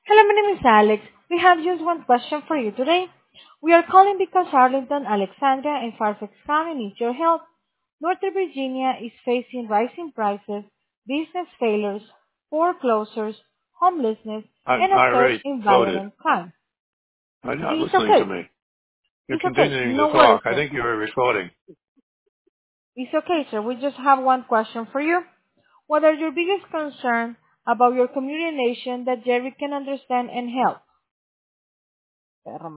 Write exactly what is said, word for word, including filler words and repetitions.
Hello, my name is Alex. We have just one question for you today. We are calling because Arlington, Alexandria, and Fairfax County need your help. Northern Virginia is facing rising prices, business failures, foreclosures, homelessness, I, and a I surge already in voted. violent crime. You're not It's listening to okay. me. You're It's okay. continuing to No worries, talk. I sir. think you were recording. It's okay, sir. We just have one question for you. What are your biggest concerns about your community nation that Jerry can understand and help?